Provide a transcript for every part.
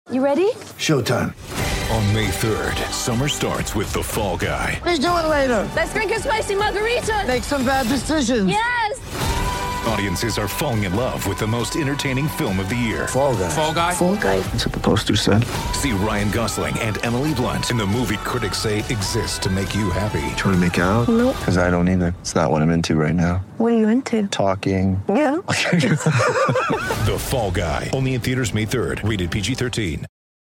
You ready? Showtime. On May 3rd, summer starts with The Fall Guy. Let's do it later. Let's drink a spicy margarita. Make some bad decisions. Yes! Audiences are falling in love with the most entertaining film of the year. Fall Guy. Fall Guy? Fall Guy. That's what the poster said. See Ryan Gosling and Emily Blunt in the movie critics say exists to make you happy. Trying to make it out? Nope. Because I don't either. It's not what I'm into right now. What are you into? Talking. Yeah. The Fall Guy. Only in theaters May 3rd. Rated PG-13.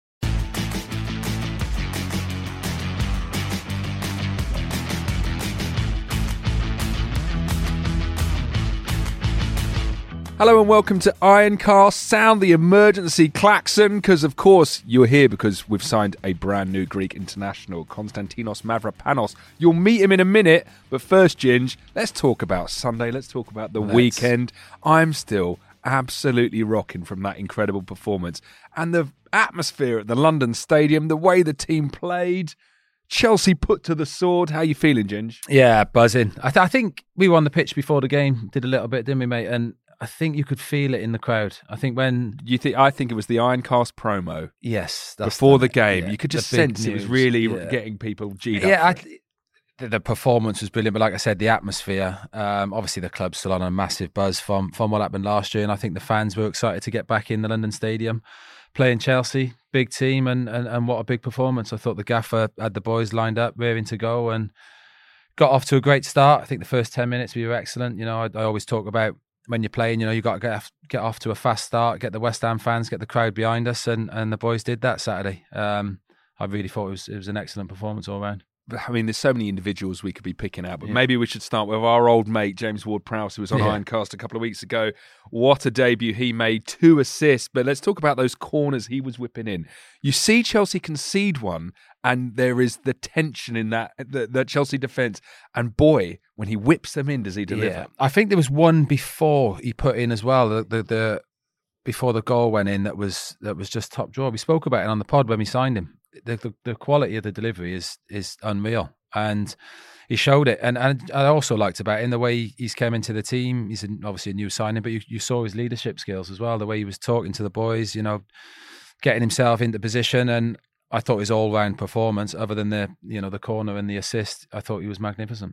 Hello and welcome to Ironcast. Sound the emergency klaxon, because of course you're here because we've signed a brand new Greek international, Konstantinos Mavropanos. You'll meet him in a minute, but first, Ginge, let's talk about Sunday. Let's talk about the weekend. I'm still absolutely rocking from that incredible performance. And the atmosphere at the London Stadium, the way the team played, Chelsea put to the sword. How you feeling, Ginge? Yeah, buzzing. I think we were on the pitch before the game, did a little bit, didn't we, mate? And I think you could feel it in the crowd. I think when I think it was the Ironcast promo. Yes, before the game, yeah, you could just sense sense it was really getting people G'd up. Yeah, the performance was brilliant, but like I said, the atmosphere. Obviously, the club's still on a massive buzz from what happened last year, and I think the fans were excited to get back in the London Stadium, playing Chelsea, big team, and what a big performance. I thought the gaffer had the boys lined up, raring to go, and got off to a great start. I think the first 10 minutes we were excellent. You know, I always talk about when you're playing, you know, you got to get off to a fast start, get the West Ham fans, get the crowd behind us, and the boys did that Saturday. I really thought it was an excellent performance all round. I mean, there's so many individuals we could be picking out, but maybe we should start with our old mate, James Ward-Prowse, who was on Ironcast a couple of weeks ago. What a debut he made, 2 assists. But let's talk about those corners he was whipping in. You see Chelsea concede one, and there is the tension in that Chelsea defence. And boy, when he whips them in, does he deliver? Yeah. I think there was one before he put in as well, the before the goal went in, that was just top drawer. We spoke about it on the pod when we signed him. The quality of the delivery is unreal, and he showed it. And I also liked about him the way he's came into the team. He's obviously a new signing, but you saw his leadership skills as well. The way he was talking to the boys, you know, getting himself into position. And I thought his all-round performance, other than the corner and the assist, I thought he was magnificent.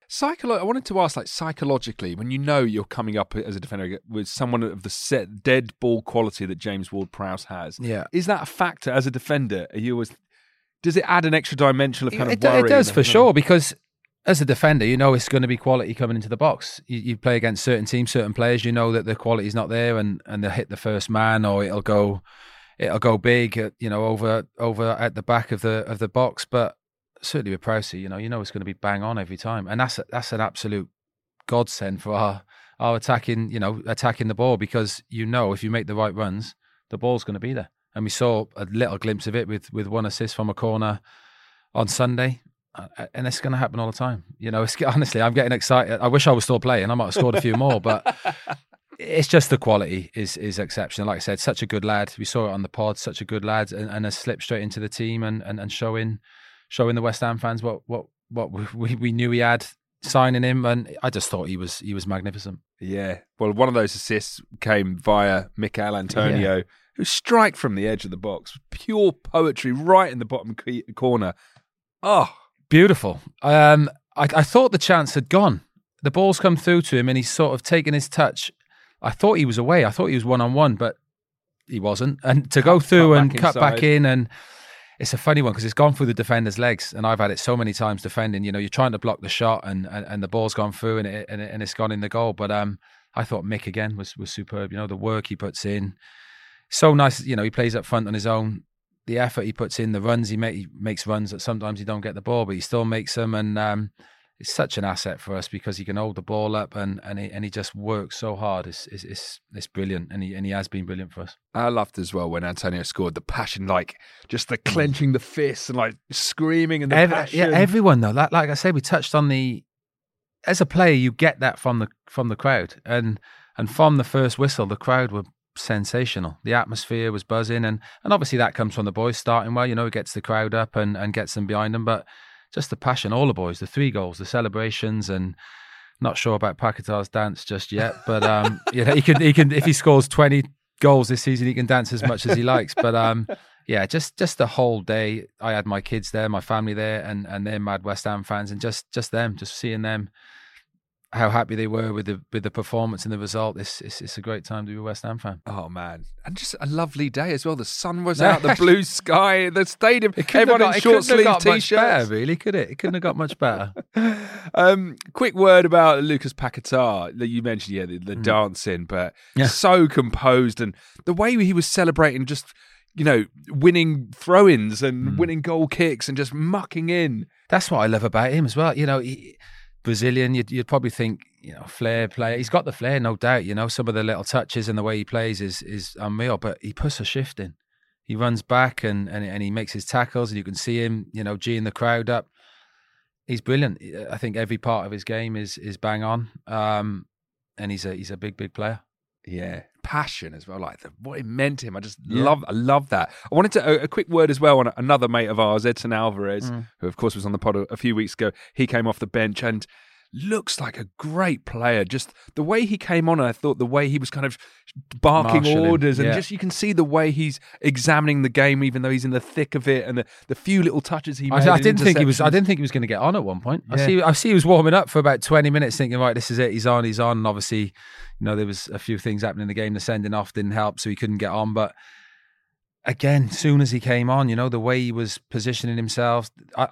I wanted to ask, psychologically, when you know you're coming up as a defender with someone of the set dead ball quality that James Ward-Prowse has, is that a factor as a defender? Does it add an extra dimension of worry? It does for sure, because as a defender, you know it's going to be quality coming into the box. You play against certain teams, certain players, you know that the quality's not there, and they'll hit the first man, or it'll go big, over at the back of the box, but. Certainly with Prowsey, you know it's going to be bang on every time, and that's an absolute godsend for our attacking the ball, because if you make the right runs, the ball's going to be there. And we saw a little glimpse of it with one assist from a corner on Sunday, and it's going to happen all the time. You know, honestly, I'm getting excited. I wish I was still playing. I might have scored a few more, but it's just the quality is exceptional. Like I said, such a good lad. We saw it on the pod. Such a good lad, and has slipped straight into the team and showing the West Ham fans what we knew he had signing him, and I just thought he was magnificent. Yeah, well, one of those assists came via Michail Antonio, who strike from the edge of the box, pure poetry, right in the bottom corner. Oh, beautiful. I thought the chance had gone. The ball's come through to him, and he's sort of taken his touch. I thought he was away. I thought he was 1-on-1, but he wasn't. And to go through and cut back in, and it's a funny one because it's gone through the defender's legs, and I've had it so many times defending. You know, you're trying to block the shot, and the ball's gone through, and it's gone in the goal. But I thought Mick again was superb. You know, the work he puts in, so nice. You know, he plays up front on his own. The effort he puts in, the runs he makes runs that sometimes you don't get the ball, but he still makes them, and it's such an asset for us because he can hold the ball up, and he just works so hard. It's brilliant, and he has been brilliant for us. I loved as well when Antonio scored, the passion, just the clenching the fists and screaming and the passion. Yeah, everyone though. Like I said, we touched on as a player, you get that from the crowd, and from the first whistle, the crowd were sensational. The atmosphere was buzzing, and obviously that comes from the boys starting well. You know, it gets the crowd up and gets them behind them, but. Just the passion, all the boys, the 3 goals, the celebrations, and not sure about Paquetá's dance just yet, but he can if he scores 20 goals this season. He can dance as much as he likes. But yeah, just the whole day. I had my kids there, my family there, and they're mad West Ham fans, and just seeing them, how happy they were with the performance and the result. It's a great time to be a West Ham fan. Oh man, and just a lovely day as well. The sun was out, the blue sky, the stadium. Everyone in short sleeve t-shirts. Really, could it? It couldn't have got much better. Quick word about Lucas Paquetá that you mentioned. Yeah, the dancing, but so composed, and the way he was celebrating, just winning throw-ins and winning goal kicks and just mucking in. That's what I love about him as well. Brazilian, you'd probably think, flair player. He's got the flair, no doubt. Some of the little touches and the way he plays is unreal, but he puts a shift in. He runs back and he makes his tackles, and you can see him, geeing the crowd up. He's brilliant. I think every part of his game is bang on, and he's a big player. Yeah, passion as well. Like what it meant to him. I love that. I wanted to a quick word as well on another mate of ours, Edson Alvarez, who of course was on the pod a few weeks ago. He came off the bench and looks like a great player. Just the way he came on, I thought the way he was kind of barking orders, and just you can see the way he's examining the game, even though he's in the thick of it, and the few little touches he made. I didn't think he was going to get on at one point. Yeah. I see he was warming up for about 20 minutes, thinking, right, this is it. He's on. And obviously, there was a few things happening in the game. The sending off didn't help, so he couldn't get on. But again, soon as he came on, the way he was positioning himself,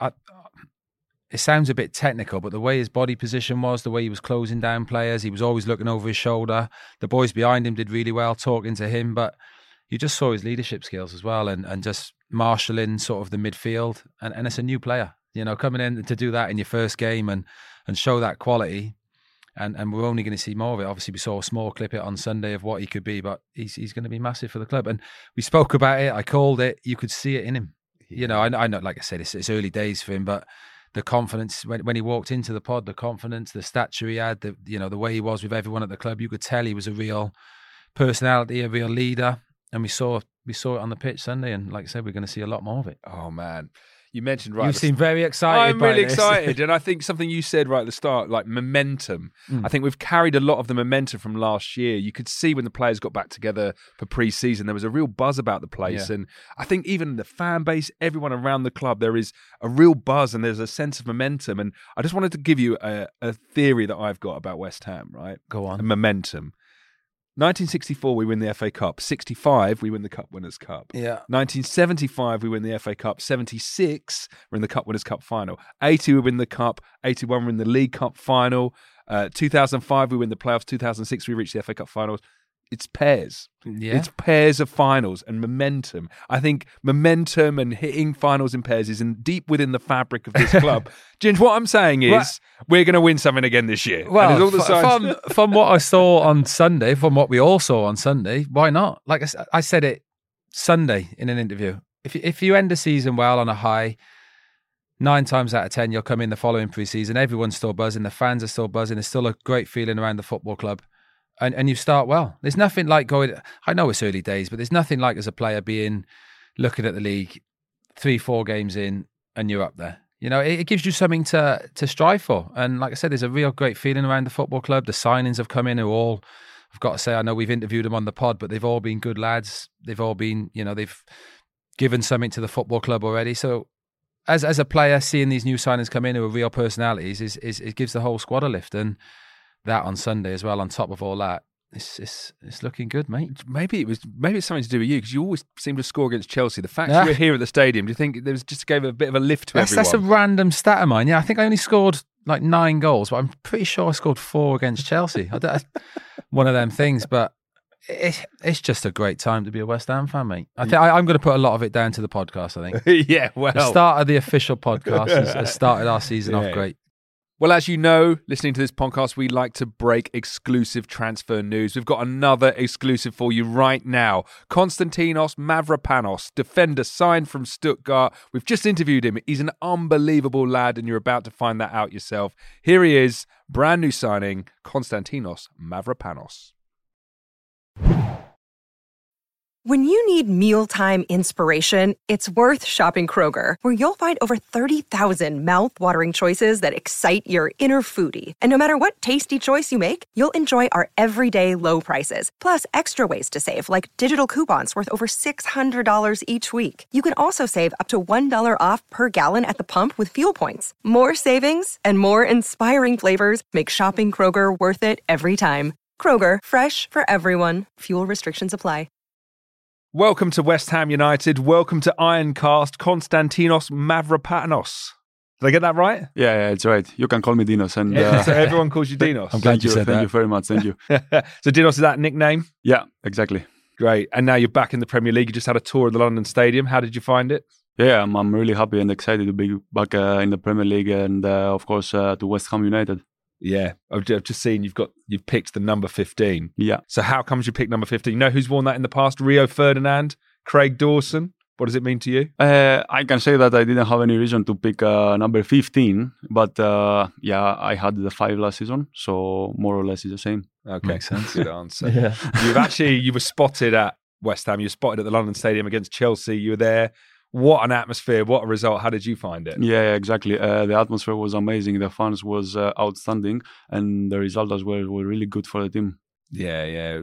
it sounds a bit technical, but the way his body position was, the way he was closing down players, he was always looking over his shoulder. The boys behind him did really well talking to him, but you just saw his leadership skills as well, and just marshalling sort of the midfield. And it's a new player, coming in to do that in your first game and show that quality. And we're only going to see more of it. Obviously, we saw a small clip on Sunday of what he could be, but he's going to be massive for the club. And we spoke about it. I called it. You could see it in him. I know, like I said, it's early days for him, but the confidence when he walked into the pod, the confidence, the stature he had, the way he was with everyone at the club, you could tell he was a real personality, a real leader. And we saw it on the pitch Sunday. And like I said, we're going to see a lot more of it. Oh man. You mentioned You seem very excited. I'm really excited, and I think something you said right at the start, like momentum. I think we've carried a lot of the momentum from last year. You could see when the players got back together for pre-season, there was a real buzz about the place, and I think even the fan base, everyone around the club, there is a real buzz and there's a sense of momentum. And I just wanted to give you a theory that I've got about West Ham. Right, go on. Momentum. 1964, we win the FA Cup. 65, we win the Cup Winners' Cup. Yeah. 1975, we win the FA Cup. 76, we're in the Cup Winners' Cup final. 80, we win the Cup. 81, we're in the League Cup final. 2005, we win the playoffs. 2006, we reach the FA Cup finals. It's pairs. Yeah. It's pairs of finals and momentum. I think momentum and hitting finals in pairs is deep within the fabric of this club. Ginge, what I'm saying is we're going to win something again this year. Well, all the from what I saw on Sunday, from what we all saw on Sunday, why not? Like I said it Sunday in an interview. If you end the season well on a high, 9 times out of 10, you'll come in the following pre-season. Everyone's still buzzing. The fans are still buzzing. There's still a great feeling around the football club. And you start well. There's nothing like I know it's early days, but there's nothing like as a player looking at the league 3-4 games in and you're up there. It gives you something to strive for. And like I said, there's a real great feeling around the football club. The signings have come in who all, I've got to say, I know we've interviewed them on the pod, but they've all been good lads. They've all been, they've given something to the football club already. So as a player, seeing these new signings come in who are real personalities it gives the whole squad a lift. And that on Sunday as well, on top of all that, it's looking good, mate. Maybe it's something to do with you, because you always seem to score against Chelsea. The fact you were here at the stadium, do you think there was just gave a bit of a lift to everyone? That's a random stat of mine. Yeah, I think I only scored like 9 goals, but I'm pretty sure I scored 4 against Chelsea. One of them things, but it's just a great time to be a West Ham fan, mate. I think I'm going to put a lot of it down to the podcast. I think. Yeah, well, the start of the official podcast has started our season off great. Well, as you know, listening to this podcast, we like to break exclusive transfer news. We've got another exclusive for you right now. Konstantinos Mavropanos, defender signed from Stuttgart. We've just interviewed him. He's an unbelievable lad, and you're about to find that out yourself. Here he is, brand new signing, Konstantinos Mavropanos. When you need mealtime inspiration, it's worth shopping Kroger, where you'll find over 30,000 mouth-watering choices that excite your inner foodie. And no matter what tasty choice you make, you'll enjoy our everyday low prices, plus extra ways to save, like digital coupons worth over $600 each week. You can also save up to $1 off per gallon at the pump with fuel points. More savings and more inspiring flavors make shopping Kroger worth it every time. Kroger, fresh for everyone. Fuel restrictions apply. Welcome to West Ham United. Welcome to Ironcast, Konstantinos Mavropanos. Did I get that right? Yeah, it's right. You can call me Dinos. And so everyone calls you Dinos. I'm glad you said that. Thank you very much. Thank you. So Dinos, is that a nickname? Yeah, exactly. Great. And now you're back in the Premier League. You just had a tour of the London Stadium. How did you find it? Yeah, I'm really happy and excited to be back in the Premier League and, of course, to West Ham United. Yeah, I've just seen you've picked the number 15. Yeah. So how comes you picked number 15? You know who's worn that in the past? Rio Ferdinand, Craig Dawson. What does it mean to you? I can say that I didn't have any reason to pick number 15, but I had the 5 last season, so more or less it's the same. Okay, Makes sense. Good answer. Yeah. You were spotted at West Ham. You were spotted at the London Stadium against Chelsea. You were there. What an atmosphere. What a result. How did you find it? Yeah, exactly. The atmosphere was amazing. The fans was outstanding, and the result as well were really good for the team. Yeah.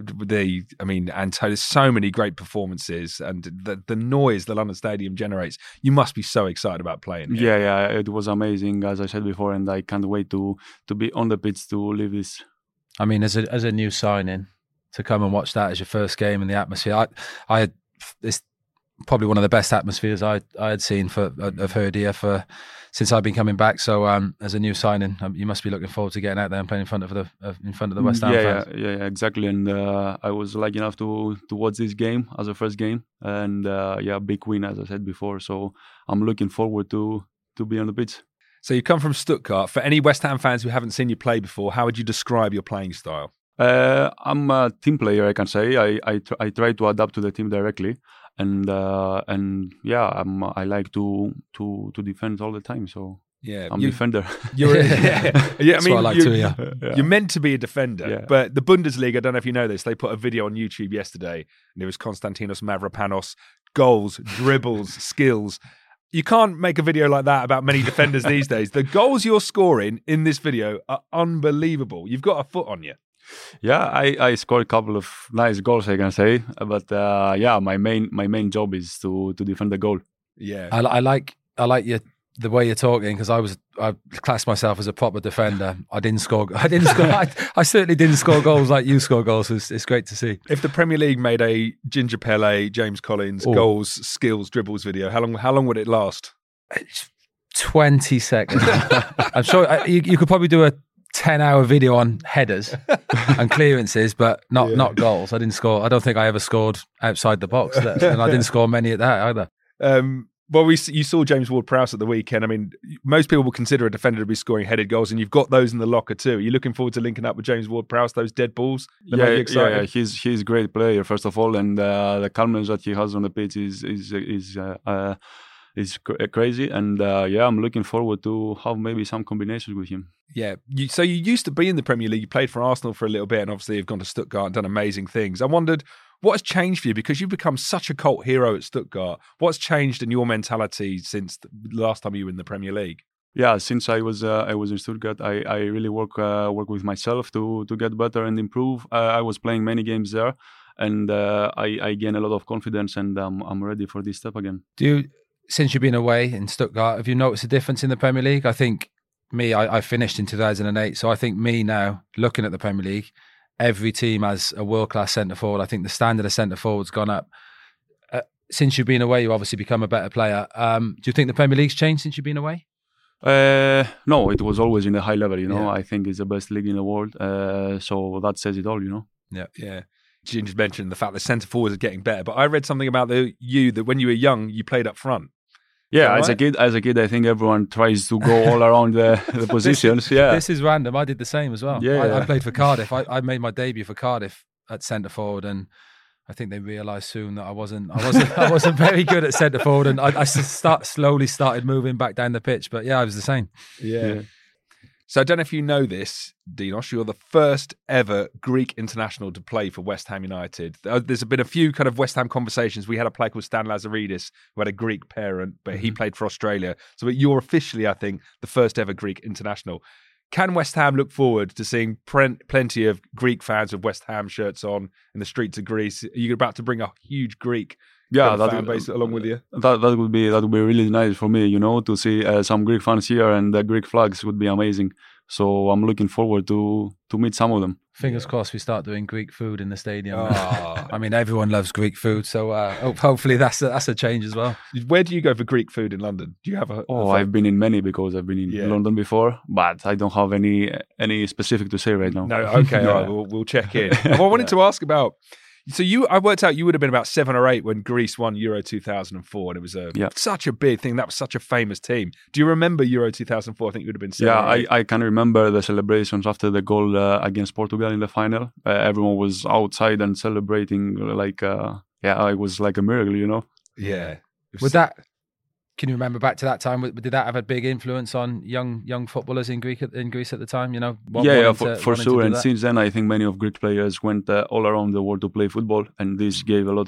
And there's so many great performances, and the noise the London Stadium generates. You must be so excited about playing here. Yeah, it was amazing, as I said before, and I can't wait to be on the pitch to live this. I mean, as a new signing, to come and watch that as your first game in the atmosphere, it's probably one of the best atmospheres I had seen I've heard here since I've been coming back. So as a new signing, you must be looking forward to getting out there and playing in front of the West Ham fans. Yeah, exactly. And I was lucky enough to watch this game as a first game, and big win, as I said before. So I'm looking forward to be on the pitch. So you come from Stuttgart. For any West Ham fans who haven't seen you play before, how would you describe your playing style? I'm a team player, I can say. I try to adapt to the team directly. And I like to defend all the time. So I'm a defender. That's what I like too. Yeah, you're meant to be a defender. Yeah. But the Bundesliga, I don't know if you know this, they put a video on YouTube yesterday, and it was Konstantinos Mavropanos, goals, dribbles, skills. You can't make a video like that about many defenders these days. The goals you're scoring in this video are unbelievable. You've got a foot on you. Yeah, I scored a couple of nice goals, I can say. But my main job is to defend the goal. Yeah, I like the way you're talking, because I class myself as a proper defender. I didn't score. I certainly didn't score goals like you score goals. It's great to see. If the Premier League made a Ginger Pele, James Collins goals, skills, dribbles video, how long would it last? 20 seconds. I'm sure you could probably do a 10-hour video on headers and clearances, but not goals. I didn't score. I don't think I ever scored outside the box, and I didn't score many at that either. You saw James Ward-Prowse at the weekend. I mean, most people would consider a defender to be scoring headed goals, and you've got those in the locker too. Are you looking forward to linking up with James Ward-Prowse, those dead balls? Yeah, he's a great player, first of all, and the calmness that he has on the pitch is crazy. And I'm looking forward to have maybe some combinations with him. Yeah. So you used to be in the Premier League. You played for Arsenal for a little bit, and obviously you've gone to Stuttgart and done amazing things. I wondered, what has changed for you? Because you've become such a cult hero at Stuttgart. What's changed in your mentality since the last time you were in the Premier League? Yeah, since I was in Stuttgart, I really work with myself to get better and improve. I was playing many games there, and I gained a lot of confidence, and I'm ready for this step again. Since you've been away in Stuttgart, have you noticed a difference in the Premier League? I think I finished in 2008, so I think now, looking at the Premier League, every team has a world-class centre-forward. I think the standard of centre-forward's gone up. Since you've been away, you've obviously become a better player. Do you think the Premier League's changed since you've been away? No, it was always in a high level, Yeah. I think it's the best league in the world. So that says it all, Yeah. You just mentioned the fact that centre-forwards are getting better, but I read something about that when you were young, you played up front. Yeah, right? as a kid, I think everyone tries to go all around the positions. This is random. I did the same as well. Yeah. I played for Cardiff. I made my debut for Cardiff at centre forward, and I think they realised soon that I wasn't very good at centre forward, and I slowly started moving back down the pitch. But yeah, I was the same. Yeah. So I don't know if you know this, Dinos, you're the first ever Greek international to play for West Ham United. There's been a few kind of West Ham conversations. We had a player called Stan Lazaridis who had a Greek parent, but he played for Australia. So you're officially, I think, the first ever Greek international. Can West Ham look forward to seeing plenty of Greek fans with West Ham shirts on in the streets of Greece? Are you about to bring a huge Greek fan base along with you? That would be really nice for me, to see some Greek fans here, and the Greek flags would be amazing. So I'm looking forward to meet some of them. Fingers crossed we start doing Greek food in the stadium. I mean, everyone loves Greek food, so hopefully that's a change as well. Where do you go for Greek food in London? Do you have I've been in many because I've been in London before, but I don't have any specific to say right now. No, okay, all right, we'll check in. I wanted to ask about. So I worked out you would have been about 7 or 8 when Greece won Euro 2004, and it was such a big thing. That was such a famous team. Do you remember Euro 2004? I think you would have been 7 or 8. I can remember the celebrations after the goal against Portugal in the final. Everyone was outside and celebrating it was like a miracle, Yeah. Can you remember back to that time? Did that have a big influence on young footballers in Greece at the time? For sure. And since then, I think many of Greek players went all around the world to play football, and this gave a lot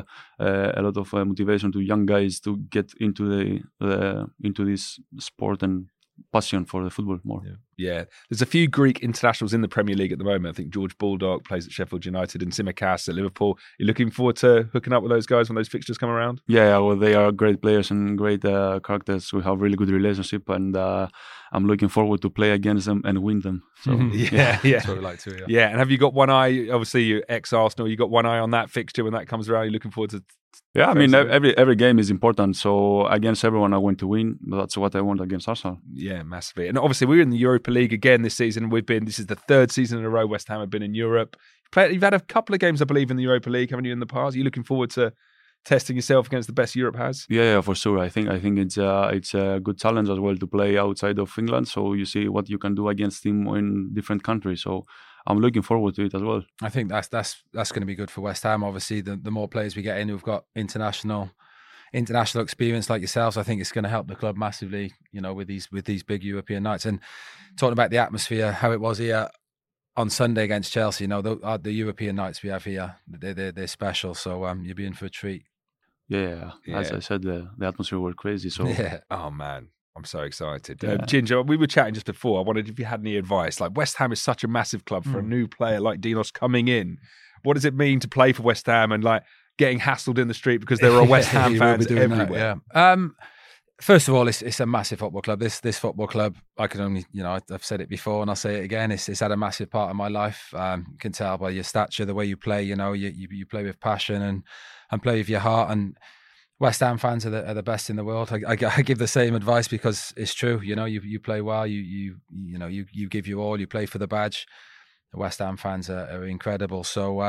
of motivation to young guys to get into this sport and passion for the football more. Yeah. There's a few Greek internationals in the Premier League at the moment. I think George Baldock plays at Sheffield United and Tsimikas at Liverpool. You're looking forward to hooking up with those guys when those fixtures come around? Yeah, well, they are great players and great characters. We have really good relationship, and I'm looking forward to play against them and win them. So yeah. That's what we like to. Yeah, and have you got one eye? Obviously, you're ex-Arsenal. You got one eye on that fixture when that comes around. You're looking forward to. Yeah, I mean, every game is important. So against everyone, I want to win. But that's what I want against Arsenal. Yeah, massively. And obviously, we're in the Europa League again this season. This is the 3rd season in a row West Ham have been in Europe. You've had a couple of games, I believe, in the Europa League, haven't you, in the past? Are you looking forward to testing yourself against the best Europe has? Yeah, for sure. I think it's a good challenge as well to play outside of England. So you see what you can do against them in different countries. So I'm looking forward to it as well. I think that's going to be good for West Ham. Obviously, the more players we get in who've got international experience like yourselves, I think it's going to help the club massively. With these big European nights. And talking about the atmosphere, how it was here on Sunday against Chelsea. The European nights we have here, they're special. So you'll be in for a treat. Yeah. As I said, the atmosphere was crazy. So yeah. Oh man. I'm so excited. Ginger, we were chatting just before. I wondered if you had any advice. Like, West Ham is such a massive club for a new player like Dinos coming in. What does it mean to play for West Ham and like getting hassled in the street because there are West Ham fans everywhere? First of all, it's a massive football club. This football club, I can only, I've said it before and I'll say it again. It's had a massive part of my life. You can tell by your stature, the way you play. You play with passion and play with your heart. And West Ham fans are the best in the world. I give the same advice because it's true. You play well. You give your all. You play for the badge. The West Ham fans are incredible. So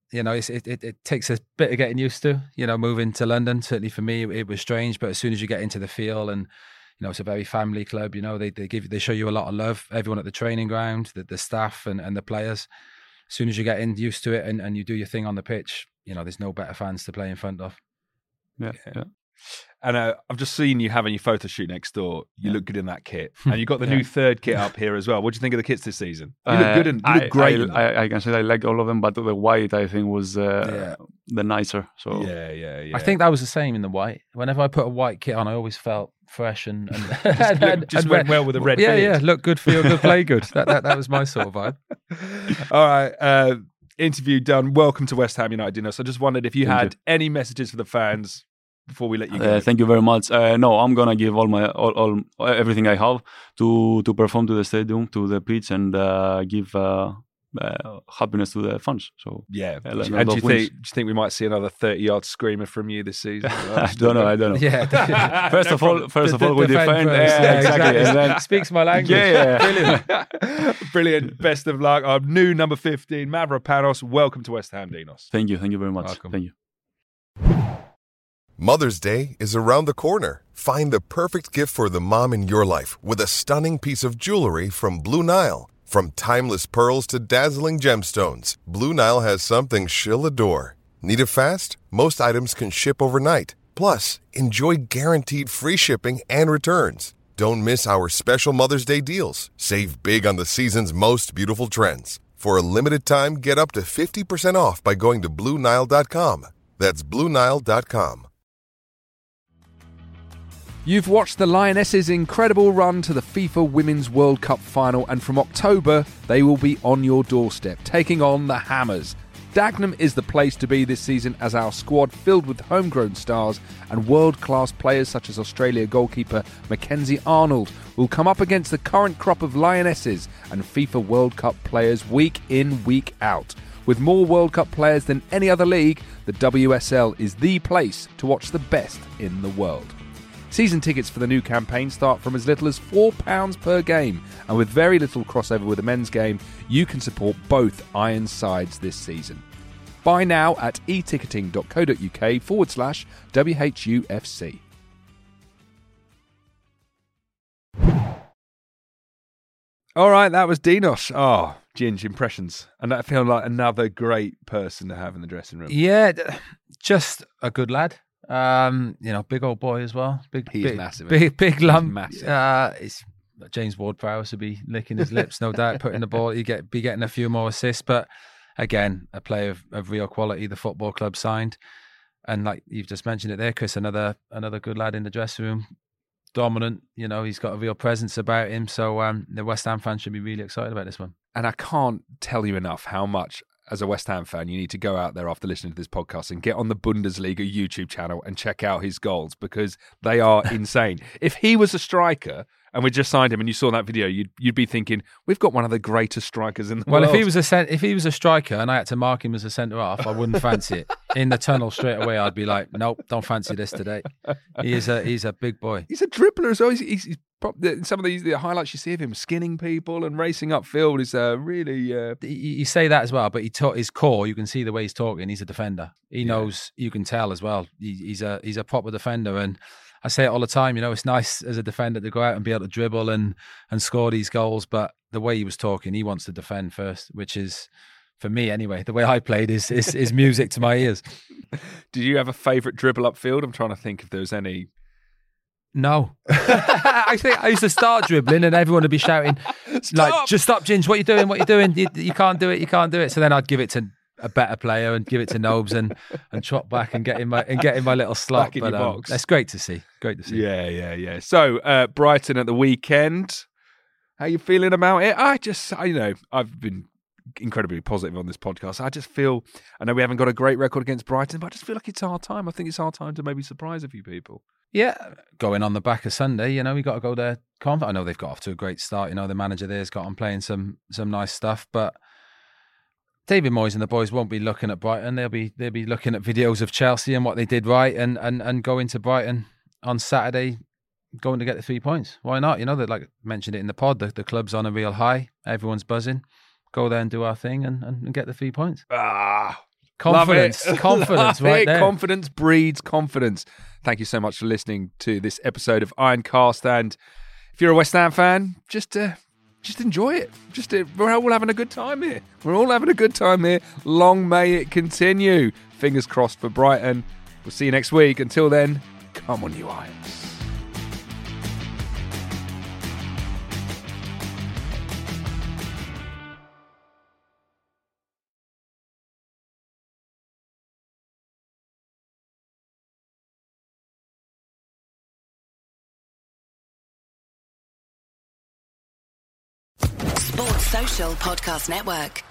it takes a bit of getting used to. Moving to London. Certainly for me, it was strange. But as soon as you get into the field, and it's a very family club. They show you a lot of love. Everyone at the training ground, the staff and the players. As soon as you get used to it and you do your thing on the pitch, there's no better fans to play in front of. Yeah. And I've just seen you having your photo shoot next door. You look good in that kit. And you got the new 3rd kit up here as well. What do you think of the kits this season? You look good and you look great. I can say I like all of them, but the white, I think, was the nicer. So Yeah. I think that was the same in the white. Whenever I put a white kit on, I always felt fresh and just went well with the red beard. Yeah, look good, feel good, play good. That was my sort of vibe. All right. Interview done. Welcome to West Ham United, Dinos. I just wondered if you had any messages for the fans before we let you go. Thank you very much. No, I'm gonna give all everything I have to perform to the stadium, to the pitch, and give happiness to the fans. So yeah. And do you think we might see another 30-yard screamer from you this season? I don't know. Yeah. First of all, we defend. Yeah, exactly. And then, speaks my language. Yeah. Brilliant. Best of luck. Our new number 15, Mavropanos. Welcome to West Ham, Dinos. Thank you very much. Welcome. Thank you. Mother's Day is around the corner. Find the perfect gift for the mom in your life with a stunning piece of jewelry from Blue Nile. From timeless pearls to dazzling gemstones, Blue Nile has something she'll adore. Need it fast? Most items can ship overnight. Plus, enjoy guaranteed free shipping and returns. Don't miss our special Mother's Day deals. Save big on the season's most beautiful trends. For a limited time, get up to 50% off by going to BlueNile.com. That's BlueNile.com. You've watched the Lionesses' incredible run to the FIFA Women's World Cup final, and from October, they will be on your doorstep, taking on the Hammers. Dagenham is the place to be this season, as our squad, filled with homegrown stars and world-class players such as Australia goalkeeper Mackenzie Arnold, will come up against the current crop of Lionesses and FIFA World Cup players week in, week out. With more World Cup players than any other league, the WSL is the place to watch the best in the world. Season tickets for the new campaign start from as little as £4 per game, and with very little crossover with the men's game, you can support both Iron sides this season. Buy now at eticketing.co.uk/WHUFC. All right, that was Dinos. Oh, Ginge, impressions. And that felt like another great person to have in the dressing room. Yeah, just a good lad. Big old boy as well. He's massive. Big lump. Massive. It's James Ward-Prowse would be licking his lips, no doubt, putting the ball. Be getting a few more assists, but again, a player of real quality. The football club signed, and like you've just mentioned it there, Chris, another good lad in the dressing room. Dominant. He's got a real presence about him. So the West Ham fans should be really excited about this one. And I can't tell you enough how much, as a West Ham fan, you need to go out there after listening to this podcast and get on the Bundesliga YouTube channel and check out his goals, because they are insane. If he was a striker and we just signed him and you saw that video, you'd be thinking, we've got one of the greatest strikers in the world. Well, if he was a striker and I had to mark him as a centre half, I wouldn't fancy it. In the tunnel straight away, I'd be like, nope, don't fancy this today. He's a big boy. He's a dribbler as well. He's some of the highlights you see of him skinning people and racing upfield is really. You say that as well, but his core. You can see the way he's talking. He's a defender. He knows. You can tell as well. He's a proper defender, and I say it all the time. It's nice as a defender to go out and be able to dribble and score these goals. But the way he was talking, he wants to defend first, which is, for me anyway, the way I played is music to my ears. Did you have a favourite dribble upfield? I'm trying to think if there was any. No. I think I used to start dribbling and everyone would be shouting, like, just stop, Ginge, what are you doing? What are you doing? You can't do it, you can't do it. So then I'd give it to a better player and give it to Nobes and trot back and get in my little slot. But box. That's great to see. Great to see. Yeah. So Brighton at the weekend. How you feeling about it? I've been incredibly positive on this podcast. I know we haven't got a great record against Brighton, but I just feel like it's our time. I think it's our time to maybe surprise a few people. Yeah, going on the back of Sunday, we got to go there confident. I know they've got off to a great start. The manager there's got on playing some nice stuff, but David Moyes and the boys won't be looking at Brighton. They'll be looking at videos of Chelsea and what they did right, and go into Brighton on Saturday, going to get the 3 points. Why not? They like mentioned it in the pod. The club's on a real high. Everyone's buzzing. Go there and do our thing and get the 3 points. Confidence right there. Confidence breeds confidence. Thank you so much for listening to this episode of Ironcast. And if you're a West Ham fan, just enjoy it. We're all having a good time here. Long may it continue. Fingers crossed for Brighton. We'll see you next week. Until then, come on, you Irons. Sports Social Podcast Network.